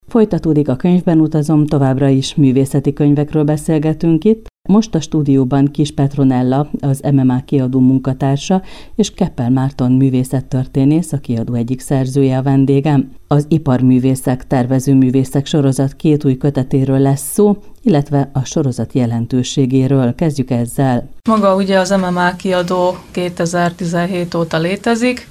Folytatódik a Könyvben utazom, továbbra is művészeti könyvekről beszélgetünk itt. Most a stúdióban Kiss Petronella, az MMA kiadó munkatársa, és Keppel Márton művészettörténész, a kiadó egyik szerzője a vendégem. Az Iparművészek, tervezőművészek sorozat 2 új kötetéről lesz szó, illetve a sorozat jelentőségéről. Kezdjük ezzel. Maga ugye az MMA kiadó 2017 óta létezik.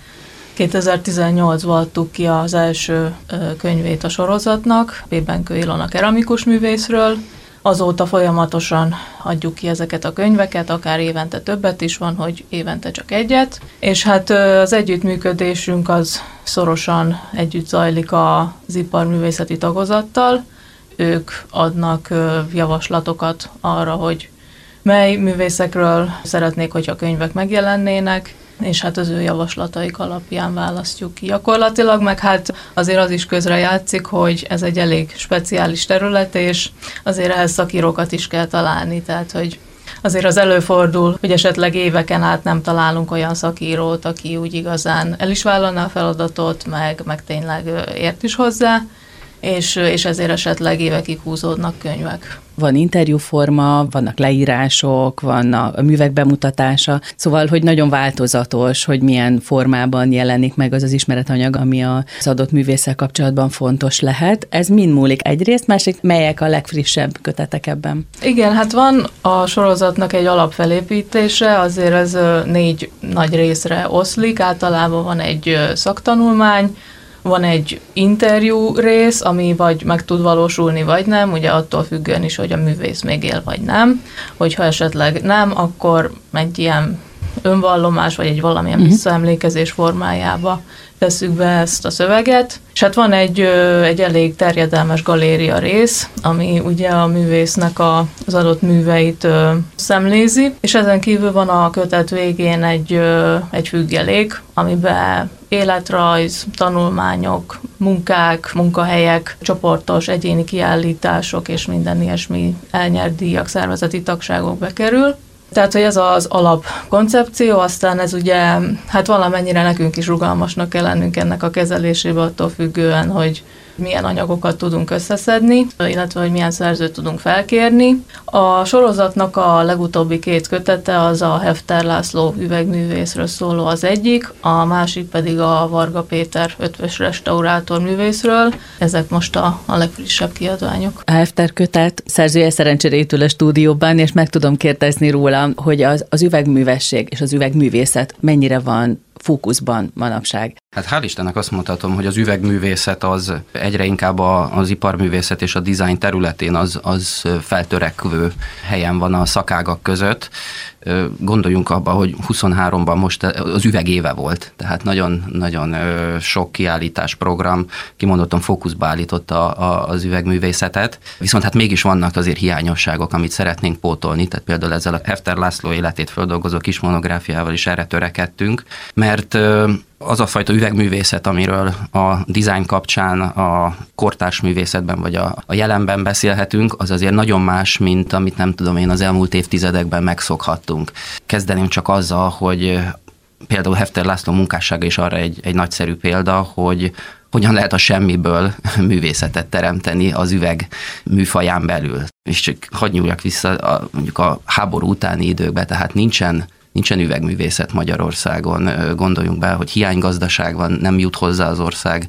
2018-ban adtuk ki az első könyvét a sorozatnak, Bébenkő Ilona keramikus művészről. Azóta folyamatosan adjuk ki ezeket a könyveket, akár évente többet is van, hogy évente csak egyet. És hát az együttműködésünk az szorosan együtt zajlik az iparművészeti tagozattal. Ők adnak javaslatokat arra, hogy mely művészekről szeretnék, hogyha könyvek megjelennének, és hát az ő javaslataik alapján választjuk ki. Gyakorlatilag meg hát azért az is közrejátszik, hogy ez egy elég speciális terület, és azért ehhez szakírókat is kell találni, tehát hogy azért az előfordul, hogy esetleg éveken át nem találunk olyan szakírót, aki úgy igazán el is vállalná a feladatot, meg tényleg ért is hozzá, és ezért esetleg évekig húzódnak könyvek. Van interjúforma, vannak leírások, van a művek bemutatása, szóval, hogy nagyon változatos, hogy milyen formában jelenik meg az ismeretanyag, ami az adott művésszel kapcsolatban fontos lehet. Ez mind múlik egyrészt, másik melyek a legfrissebb kötetek ebben? Igen, hát van a sorozatnak egy alapfelépítése, azért ez 4 nagy részre oszlik, általában van egy szaktanulmány, van egy interjú rész, ami vagy meg tud valósulni, vagy nem, ugye attól függően is, hogy a művész még él, vagy nem. Hogyha esetleg nem, akkor egy ilyen önvallomás, vagy egy valamilyen visszaemlékezés formájába tesszük be ezt a szöveget. És hát van egy elég terjedelmes galéria rész, ami ugye a művésznek az adott műveit szemlézi, és ezen kívül van a kötet végén egy függelék, amiben életrajz, tanulmányok, munkák, munkahelyek, csoportos, egyéni kiállítások és minden ilyesmi elnyert díjak, szervezeti tagságok bekerül. Tehát, hogy ez az alapkoncepció, aztán ez ugye, hát valamennyire nekünk is rugalmasnak kell lennünk ennek a kezelésébe, attól függően, hogy milyen anyagokat tudunk összeszedni, illetve hogy milyen szerzőt tudunk felkérni. A sorozatnak a legutóbbi 2 kötete az a Hefter László üvegművészről szóló az egyik, a másik pedig a Varga Péter ötvös restaurátor művészről. Ezek most a legfrissebb kiadványok. A Hefter kötet szerzője szerencsére itt ül a stúdióban, és meg tudom kérdezni róla, hogy az üvegművesség és az üvegművészet mennyire van fókuszban manapság. Hát hál' Istennek azt mondhatom, hogy az üvegművészet az egyre inkább az iparművészet és a design területén az feltörekvő helyen van a szakágak között. Gondoljunk abba, hogy 23-ban most az üvegéve volt, tehát nagyon sok kiállítás program kimondottan fókuszba állította az üvegművészetet, viszont hát mégis vannak azért hiányosságok, amit szeretnénk pótolni, tehát például ezzel a Hefter László életét földolgozó kis monográfiával is erre törekedtünk, mert az a fajta üvegművészet, amiről a design kapcsán a kortárs művészetben vagy a jelenben beszélhetünk, az azért nagyon más, mint amit nem tudom én az elmúlt évtizedekben megszokhattunk. Kezdeném csak azzal, hogy például Hefter László munkássága is arra egy nagyszerű példa, hogy hogyan lehet a semmiből művészetet teremteni az üveg műfaján belül. És csak hadd nyúljak vissza mondjuk a háború utáni időkben, tehát nincsen üvegművészet Magyarországon. Gondoljunk be, hogy hiánygazdaság van, nem jut hozzá az ország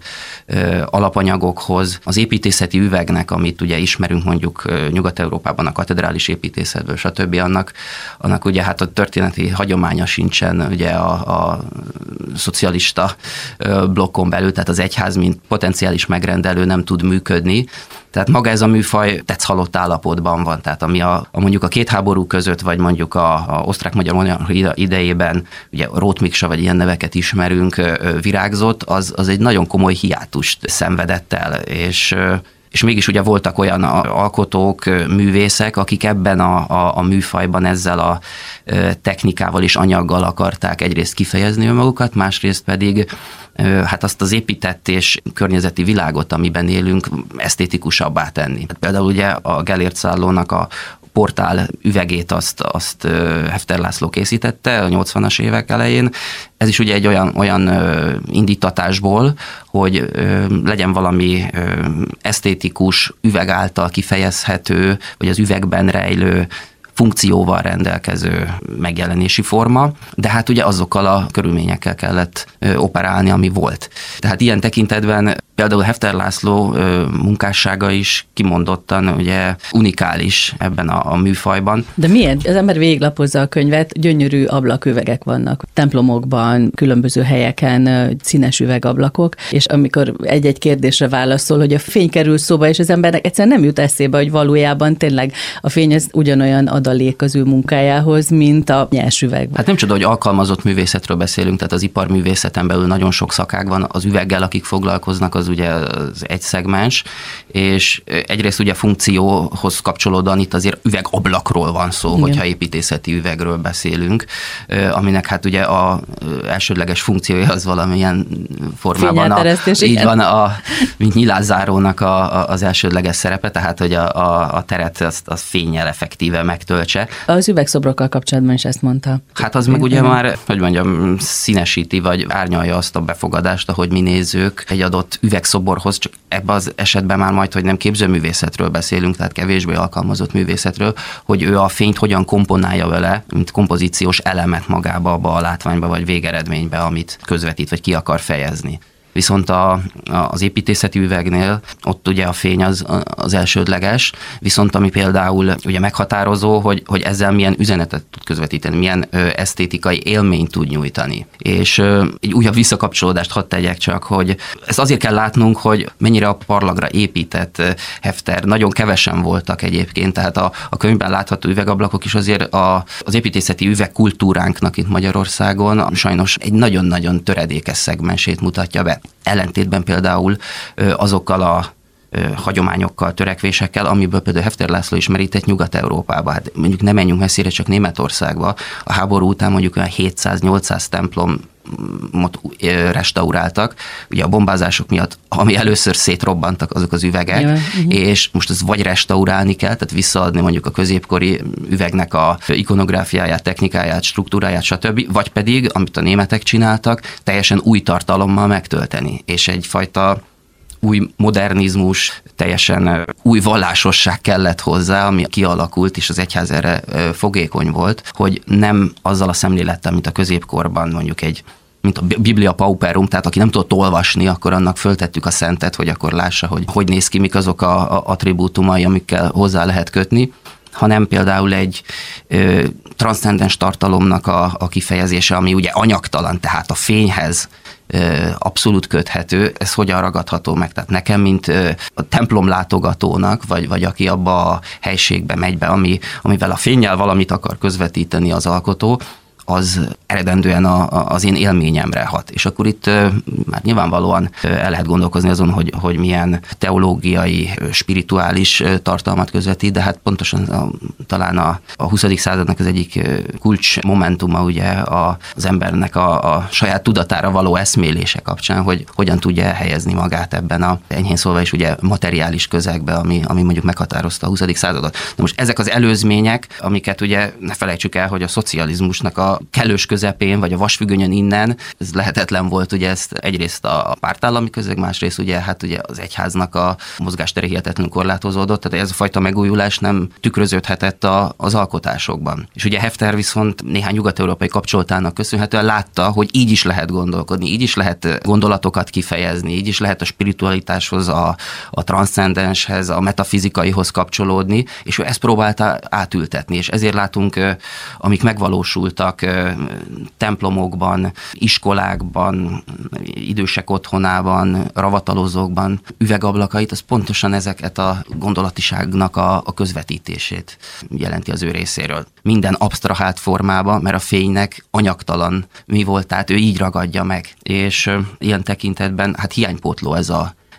alapanyagokhoz. Az építészeti üvegnek, amit ugye ismerünk mondjuk Nyugat-Európában a katedrális építészetből, stb. Annak ugye hát a történeti hagyománya sincsen ugye a szocialista blokkon belül, tehát az egyház, mint potenciális megrendelő nem tud működni. Tehát maga ez a műfaj tetszhalott állapotban van, tehát ami mondjuk a 2 háború között, vagy mondjuk a osztrák-magyar idejében, ugye Róth Miksa, vagy ilyen neveket ismerünk, virágzott, az egy nagyon komoly hiátust szenvedett el, és mégis ugye voltak olyan alkotók, művészek, akik ebben a műfajban ezzel a technikával és anyaggal akarták egyrészt kifejezni önmagukat, másrészt pedig hát azt az épített és környezeti világot, amiben élünk, esztétikusabbá tenni. Például ugye a Gellért szállónak a portál üvegét azt Hefter László készítette a 80-as évek elején. Ez is ugye egy olyan indítatásból, hogy legyen valami esztétikus, üveg által kifejezhető, vagy az üvegben rejlő funkcióval rendelkező megjelenési forma, de hát ugye azokkal a körülményekkel kellett operálni, ami volt. Tehát ilyen tekintetben például Hefter László munkássága is kimondottan ugye unikális ebben a műfajban. De milyen? Az ember végiglapozza a könyvet, gyönyörű ablaküvegek vannak templomokban, különböző helyeken, színes üvegablakok, és amikor egy-egy kérdésre válaszol, hogy a fény kerül szóba, és az embernek egyszerűen nem jut eszébe, hogy valójában tényleg a fény ez ugyanolyan adalék az ő munkájához, mint a nyers üveg. Hát nem csoda, hogy alkalmazott művészetről beszélünk, tehát az iparművészeten belül nagyon sok szakág van, az üveggel, akik foglalkoznak, az ugye az egy szegmens, és egyrészt ugye funkcióhoz kapcsolódóan itt azért üvegablakról van szó, igen, hogyha építészeti üvegről beszélünk, aminek hát ugye a elsődleges funkciója az valamilyen formában így van, mint nyilászárónak az elsődleges szerepe, tehát hogy a teret azt fénnyel effektíve megtöltse. Az üvegszobrokkal kapcsolatban is ezt mondta. Hát az meg ugye már, hogy mondjam, színesíti, vagy árnyalja azt a befogadást, ahogy mi nézők egy adott üvegszoborhoz, csak ebben az esetben már majd, hogy nem képzőművészetről beszélünk, tehát kevésbé alkalmazott művészetről, hogy ő a fényt hogyan komponálja vele, mint kompozíciós elemet magába, abba a látványba, vagy végeredménybe, amit közvetít, vagy ki akar fejezni. Viszont az építészeti üvegnél ott ugye a fény az elsődleges, viszont ami például ugye meghatározó, hogy ezzel milyen üzenetet tud közvetíteni, milyen esztétikai élményt tud nyújtani. És egy újabb visszakapcsolódást hadd tegyek csak, hogy ezt azért kell látnunk, hogy mennyire a parlagra épített Hefter. Nagyon kevesen voltak egyébként, tehát a könyvben látható üvegablakok is azért az építészeti üvegkultúránknak itt Magyarországon sajnos egy nagyon-nagyon töredékes szegmensét mutatja be. Ellentétben például azokkal a hagyományokkal, törekvésekkel, amiből például Hefter László is merített Nyugat-Európába. Hát mondjuk nem menjünk messzire, csak Németországba. A háború után mondjuk olyan 700-800 templomot restauráltak, ugye a bombázások miatt, ami először szétrobbantak azok az üvegek, és most ezt vagy restaurálni kell, tehát visszaadni mondjuk a középkori üvegnek a ikonográfiáját, technikáját, struktúráját, stb., vagy pedig, amit a németek csináltak, teljesen új tartalommal megtölteni, és egyfajta új modernizmus, teljesen új vallásosság kellett hozzá, ami kialakult, és az egyház erre fogékony volt, hogy nem azzal a szemlélettel, mint a középkorban mondjuk mint a Biblia Pauperum, tehát aki nem tudott olvasni, akkor annak föltettük a szentet, hogy akkor lássa, hogy néz ki, mik azok a attribútumai, amikkel hozzá lehet kötni, hanem például egy transzcendens tartalomnak a kifejezése, ami ugye anyagtalan, tehát a fényhez abszolút köthető, ez hogyan ragadható meg? Tehát nekem, mint a templom látogatónak, vagy aki abba a helységbe megy be, amivel a fénnyel valamit akar közvetíteni az alkotó, az eredendően az én élményemre hat. És akkor itt már nyilvánvalóan el lehet gondolkozni azon, hogy milyen teológiai, spirituális tartalmat közvetít, de hát pontosan talán a 20. századnak az egyik kulcs momentuma ugye az embernek a saját tudatára való eszmélése kapcsán, hogy hogyan tudja elhelyezni magát ebben a enyhén szólva is ugye materiális közegbe, ami mondjuk meghatározta a 20. századot. De most ezek az előzmények, amiket ugye ne felejtsük el, hogy a szocializmusnak a kellős közepén, vagy a vasfüggönyön innen, ez lehetetlen volt, ugye ezt egyrészt a pártállami közeg, másrészt ugye hát ugye az egyháznak a mozgástere hihetetlenül korlátozódott, tehát ez a fajta megújulás nem tükröződhetett az alkotásokban. És ugye Hefter viszont néhány nyugat-európai kapcsolatának köszönhetően látta, hogy így is lehet gondolkodni, így is lehet gondolatokat kifejezni, így is lehet a spiritualitáshoz, a transzcendenshez, a metafizikaihoz kapcsolódni, és ő ezt próbálta átültetni, és ezért látunk, amik megvalósultak templomokban, iskolákban, idősek otthonában, ravatalozókban üvegablakait, az pontosan ezeket a gondolatiságnak a közvetítését jelenti az ő részéről. Minden absztrahált formában, mert a fénynek anyagtalan mi volt, tehát ő így ragadja meg. És ilyen tekintetben hát hiánypótló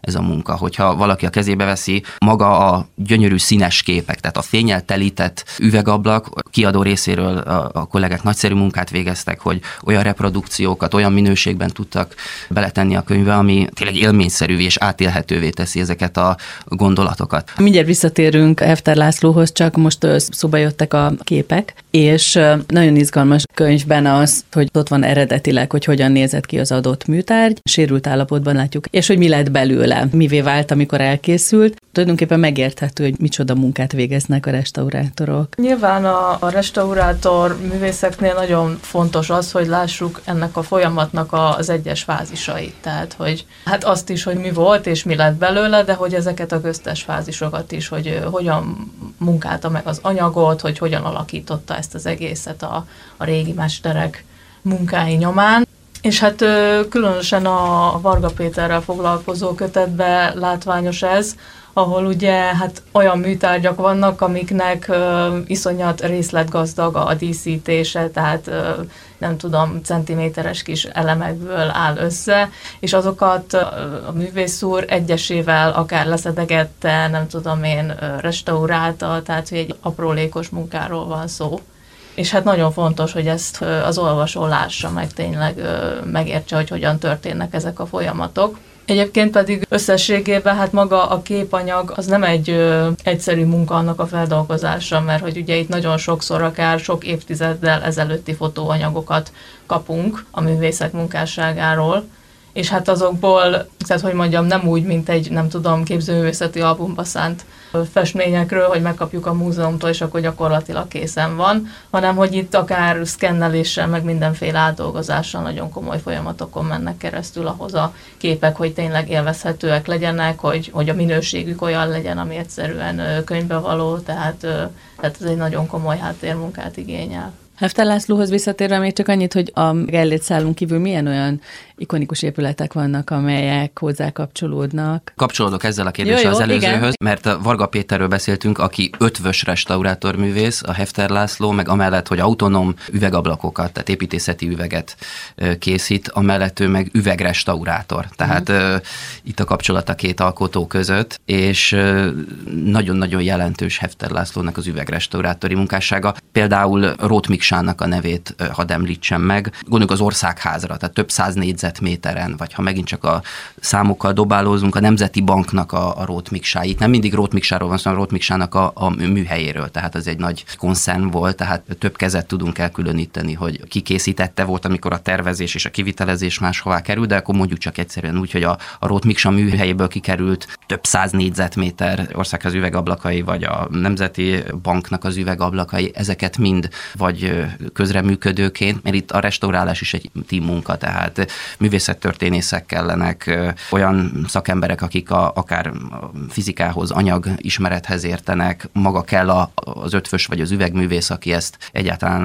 ez a munka. Hogyha valaki a kezébe veszi, maga a gyönyörű színes képek, tehát a fénnyel telített üvegablak, kiadó részéről a kollégák nagyszerű munkát végeztek, hogy olyan reprodukciókat, olyan minőségben tudtak beletenni a könyvbe, ami tényleg élményszerűvé és átélhetővé teszi ezeket a gondolatokat. Mindjárt visszatérünk Hefter Lászlóhoz, csak most szóba jöttek a képek, és nagyon izgalmas könyvben az, hogy ott van eredetileg, hogy hogyan nézett ki az adott műtárgy, sérült állapotban látjuk, és hogy mi lett belőle, mivé vált, amikor elkészült. Tulajdonképpen megérthető, hogy micsoda munkát végeznek a restaurátorok. Nyilván a restaurátor művészeknél nagyon fontos az, hogy lássuk ennek a folyamatnak az egyes fázisait. Tehát, hogy hát azt is, hogy mi volt és mi lett belőle, de hogy ezeket a köztes fázisokat is, hogy hogyan munkálta meg az anyagot, hogy hogyan alakította ezt az egészet a régi mesterek munkái nyomán. És hát különösen a Varga Péterrel foglalkozó kötetben látványos ez, ahol ugye hát olyan műtárgyak vannak, amiknek iszonyat részletgazdag a díszítése, tehát nem tudom, centiméteres kis elemekből áll össze, és azokat a művész úr egyesével akár leszedegette, nem tudom én, restaurálta, tehát hogy egy aprólékos munkáról van szó. És hát nagyon fontos, hogy ezt az olvasó lássa, meg tényleg megértse, hogy hogyan történnek ezek a folyamatok. Egyébként pedig összességében hát maga a képanyag az nem egy egyszerű munka annak a feldolgozása, mert hogy ugye itt nagyon sokszor akár sok évtizeddel ezelőtti fotóanyagokat kapunk a művészek munkásságáról, és hát azokból, tehát hogy mondjam, nem úgy, mint egy, nem tudom, képzőművészeti albumba szánt festményekről, hogy megkapjuk a múzeumtól, és akkor gyakorlatilag készen van, hanem hogy itt akár szkenneléssel, meg mindenféle átdolgozással nagyon komoly folyamatokon mennek keresztül ahhoz a képek, hogy tényleg élvezhetőek legyenek, hogy a minőségük olyan legyen, ami egyszerűen könyvbe való, tehát ez egy nagyon komoly háttérmunkát igényel. Hefter Lászlóhoz visszatérve még csak annyit, hogy a Gellért szálon kívül milyen olyan ikonikus épületek vannak, amelyek hozzá kapcsolódnak? Kapcsolódok ezzel a kérdéssel az előzőhöz, igen. Mert a Varga Péterről beszéltünk, aki ötvös restaurátorművész, a Hefter László, meg amellett, hogy autonóm üvegablakokat, tehát építészeti üveget készít, amellett ő meg üvegrestaurátor. Tehát itt a kapcsolat a két alkotó között, és nagyon-nagyon jelentős Hefter Lászlónak az üvegrestaurátori munkássága. Például Róth Miksának a nevét hadd említsem meg. Gondoljuk az Országházra, tehát több 100 négyzetméteren, vagy ha megint csak a számokkal dobálózunk, a Nemzeti Banknak a Róth Miksáit. Nem mindig Róth Miksáról van szó, hanem Róth Miksának a műhelyéről, tehát az egy nagy konszern volt, tehát több kezet tudunk elkülöníteni, hogy ki készítette, volt, amikor a tervezés és a kivitelezés máshová került, de akkor mondjuk csak egyszerűen úgy, hogy a Róth Miksa műhelyéből kikerült több 100 négyzetméter Országház üvegablakai, vagy a Nemzeti Banknak az üvegablakai, ezeket mind vagy közreműködőként, mert itt a restaurálás is egy team munka, tehát művészettörténészek kellenek, olyan szakemberek, akik akár a fizikához, anyagismerethez értenek, maga kell az ötvös vagy az üvegművész, aki ezt egyáltalán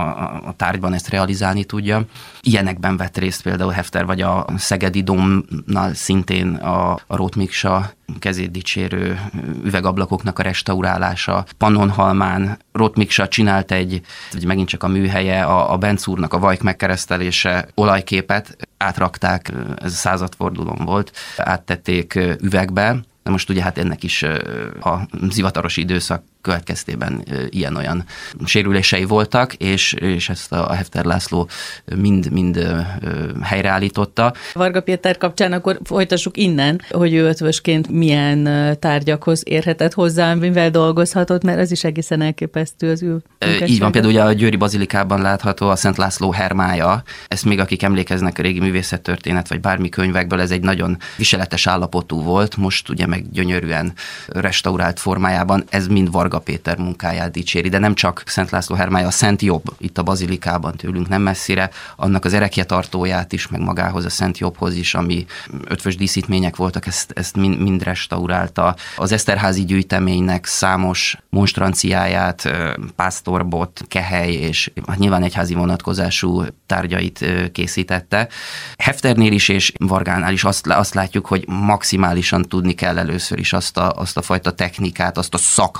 a tárgyban ezt realizálni tudja. Ilyenekben vett részt például Hefter, vagy a Szegedi Dómnál szintén a Róth Miksa kezét dicsérő üvegablakoknak a restaurálása. Pannonhalmán Róth Miksa csinált megint csak a műhelye, a Benc úrnak a vajk megkeresztelése olajképet, átrakták, ez a századfordulón volt, áttették üvegbe, de most ugye hát ennek is a zivataros időszak következtében ilyen-olyan sérülései voltak, és ezt a Hefter László mind helyreállította. Varga Péter kapcsán akkor folytassuk innen, hogy ő ötvösként milyen tárgyakhoz érhetett hozzá, mivel dolgozhatott, mert ez is egészen elképesztő az ő munkássága. Így van, például ugye a Győri Bazilikában látható a Szent László hermája. Ezt még akik emlékeznek a régi művészettörténet, vagy bármi könyvekből, ez egy nagyon viseletes állapotú volt, most ugye meg gyönyörűen restaurált formájában, ez mind Varga Péter munkáját dicséri, de nem csak Szent László hermája, a Szent Jobb itt a Bazilikában tőlünk nem messzire, annak az erekjetartóját is, meg magához a Szent Jobbhoz is, ami ötvös díszítmények voltak, ezt mind restaurálta. Az Eszterházi gyűjteménynek számos monstranciáját, pásztorbot, kehely és nyilván egyházi vonatkozású tárgyait készítette. Hefternél is és Vargánál is azt látjuk, hogy maximálisan tudni kell először is azt a fajta technikát, azt a szakmát, tehát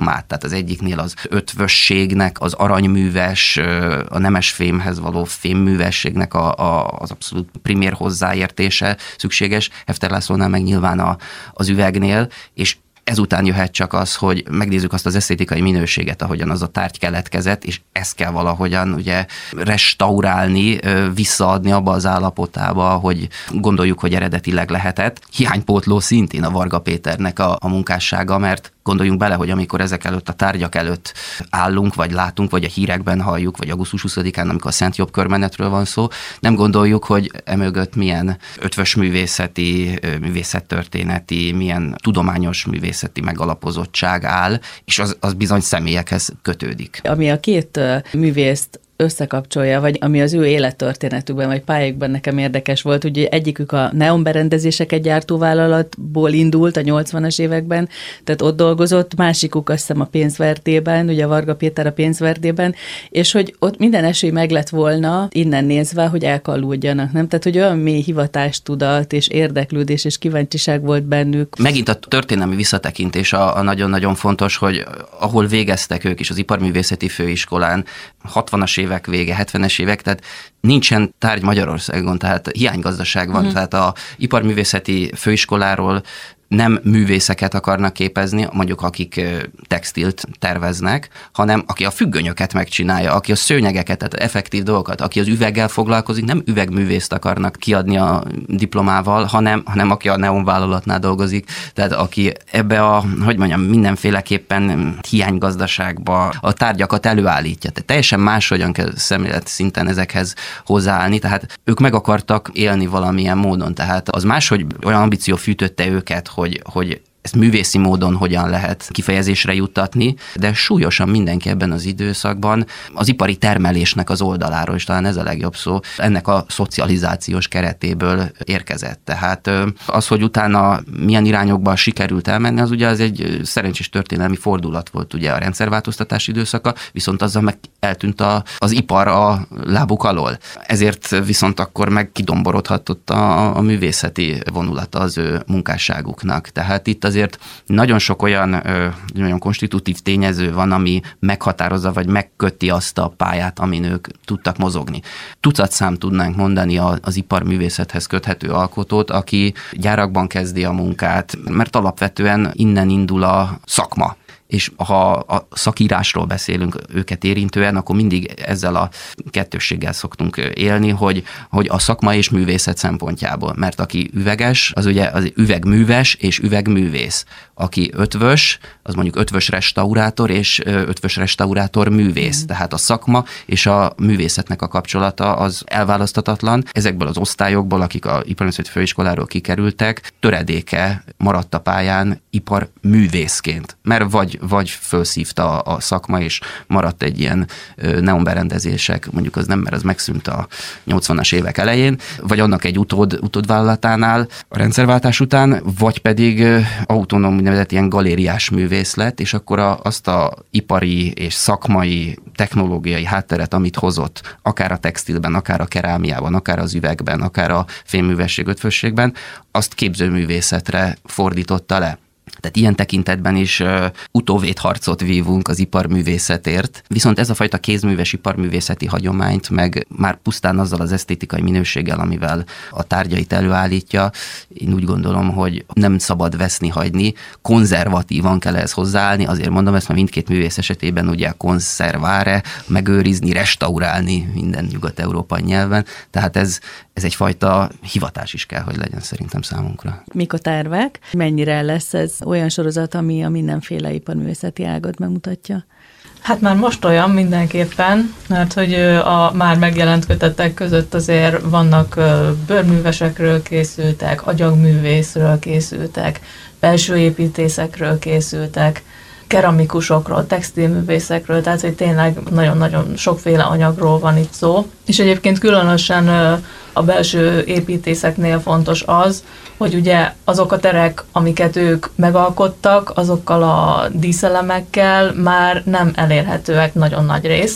az egyiknél az ötvösségnek, az aranyműves, a nemesfémhez való fémművességnek az abszolút primér hozzáértése szükséges, Hefter Lászlónál meg nyilván az üvegnél, és ezután jöhet csak az, hogy megnézzük azt az esztétikai minőséget, ahogyan az a tárgy keletkezett, és ezt kell valahogyan ugye restaurálni, visszaadni abba az állapotába, hogy gondoljuk, hogy eredetileg lehetett. Hiánypótló szintén a Varga Péternek a munkássága, mert gondoljunk bele, hogy amikor ezek előtt, a tárgyak előtt állunk, vagy látunk, vagy a hírekben halljuk, vagy augusztus 20-án, amikor a Szent Jobb körmenetről van szó, nem gondoljuk, hogy emögött milyen ötvös művészeti, művészettörténeti, milyen tudományos művészeti megalapozottság áll, és az bizony személyekhez kötődik. Ami a két művészt összekapcsolja, vagy ami az ő élettörténetükben, vagy pályákban nekem érdekes volt, ugye egyikük a neonberendezéseket gyártó vállalatból indult a 80-as években, tehát ott dolgozott, másikuk azt hiszem a pénzverdében, ugye a Varga Péter a pénzverdében, és hogy ott minden esély meg lett volna, innen nézve, hogy elkallódjanak, nem? Tehát, hogy olyan mély hivatástudat és érdeklődés és kíváncsiság volt bennük. Megint a történelmi visszatekintés a nagyon-nagyon fontos, hogy ahol végeztek ők is az Iparművészeti Főiskolán, 60-as évek vége, 70-es évek, tehát nincsen tárgy Magyarországon, tehát hiánygazdaság van, tehát a Iparművészeti Főiskoláról nem művészeket akarnak képezni, mondjuk akik textilt terveznek, hanem aki a függönyöket megcsinálja, aki a szőnyegeket, tehát effektív dolgokat, aki az üveggel foglalkozik, nem üvegművészt akarnak kiadni a diplomával, hanem aki a neonvállalatnál dolgozik, tehát aki ebbe mindenféleképpen hiánygazdaságba a tárgyakat előállítja. Tehát teljesen máshogyan kell szemlélet szinten ezekhez hozzáállni, tehát ők meg akartak élni valamilyen módon, tehát az máshogy olyan ambíció fűtötte őket, hogy ezt művészi módon hogyan lehet kifejezésre juttatni, de súlyosan mindenki ebben az időszakban az ipari termelésnek az oldaláról, és talán ez a legjobb szó, ennek a szocializációs keretéből érkezett. Tehát az, hogy utána milyen irányokba sikerült elmenni, az ugye az egy szerencsés történelmi fordulat volt ugye a rendszerváltoztatás időszaka, viszont azzal meg eltűnt az ipar a lábuk alól. Ezért viszont akkor meg kidomborodhatott a művészeti vonulata az ő munkásságuknak. Tehát itt azért nagyon sok olyan konstitutív tényező van, ami meghatározza, vagy megköti azt a pályát, amin ők tudtak mozogni. Tucatszám tudnánk mondani az iparművészethez köthető alkotót, aki gyárakban kezdi a munkát, mert alapvetően innen indul a szakma. És ha a szakírásról beszélünk őket érintően, akkor mindig ezzel a kettősséggel szoktunk élni, hogy a szakma és művészet szempontjából. Mert aki üveges, az ugye az üvegműves és üvegművész. Aki ötvös, az mondjuk ötvös restaurátor és ötvös restaurátor művész. Tehát a szakma és a művészetnek a kapcsolata az elválaszthatatlan. Ezekből az osztályokból, akik a Iparművészeti Főiskoláról kikerültek, töredéke maradt a pályán iparművészként. Mert vagy felszívta a szakma, és maradt egy ilyen neonberendezések, mondjuk az nem, mert az megszűnt a 80-as évek elején, vagy annak egy utódvállalatánál a rendszerváltás után, vagy pedig autonóm úgynevezett ilyen galériás művész lett, és akkor azt a ipari és szakmai, technológiai hátteret, amit hozott, akár a textilben, akár a kerámiában, akár az üvegben, akár a fémművesség, ötvösségben, azt képzőművészetre fordította le. Tehát ilyen tekintetben is utóvédharcot vívunk az iparművészetért, viszont ez a fajta kézműves iparművészeti hagyományt meg már pusztán azzal az esztétikai minőséggel, amivel a tárgyait előállítja, én úgy gondolom, hogy nem szabad veszni hagyni, konzervatívan kell ehhez hozzáállni, azért mondom ezt, mert mindkét művész esetében ugye konzerváre, megőrizni, restaurálni minden nyugat-európai nyelven, tehát ez egyfajta hivatás is kell, hogy legyen szerintem számunkra. Mik a tervek? Mennyire lesz ez olyan sorozat, ami a mindenféle iparművészeti ágat bemutatja? Hát már most olyan mindenképpen, mert hogy a már megjelent kötetek között azért vannak bőrművesekről készültek, agyagművészről készültek, belső építészekről készültek, keramikusokról, textilművészekről, tehát hogy tényleg nagyon-nagyon sokféle anyagról van itt szó. És egyébként különösen a belső építészeknél fontos az, hogy ugye azok a terek, amiket ők megalkottak, azokkal a díszelemekkel már nem elérhetőek nagyon nagy részt,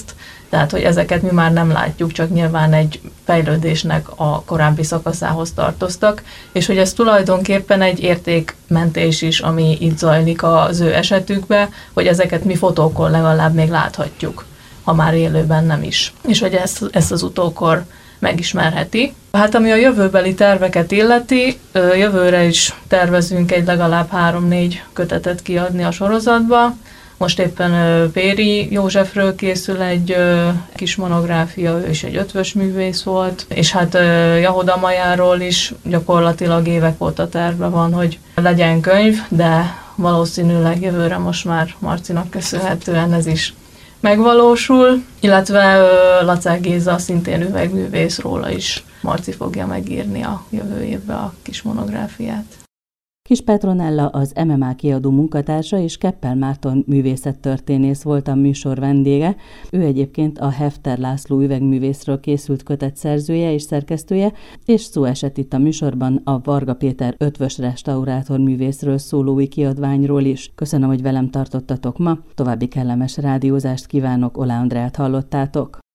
Tehát, hogy ezeket mi már nem látjuk, csak nyilván egy fejlődésnek a korábbi szakaszához tartoztak, és hogy ez tulajdonképpen egy értékmentés is, ami itt zajlik az ő esetükben, hogy ezeket mi fotókon legalább még láthatjuk, ha már élőben nem is. És hogy ezt az utókor megismerheti. Hát ami a jövőbeli terveket illeti, jövőre is tervezünk egy legalább 3-4 kötetet kiadni a sorozatba. Most éppen Péri Józsefről készül egy kis monográfia, ő is egy ötvös művész volt, és hát Jahoda Majáról is gyakorlatilag évek óta terve van, hogy legyen könyv, de valószínűleg jövőre most már Marcinak köszönhetően ez is megvalósul, illetve Lacák Géza szintén üvegművész, róla is Marci fogja megírni a jövő évben a kis monográfiát. Kis Petronella az MMA kiadó munkatársa és Keppel Márton művészettörténész volt a műsor vendége. Ő egyébként a Hefter László üvegművészről készült kötet szerzője és szerkesztője, és szó esett itt a műsorban a Varga Péter ötvös restaurátor művészről szóló új kiadványról is. Köszönöm, hogy velem tartottatok ma, további kellemes rádiózást kívánok, Olá Andrát hallottátok.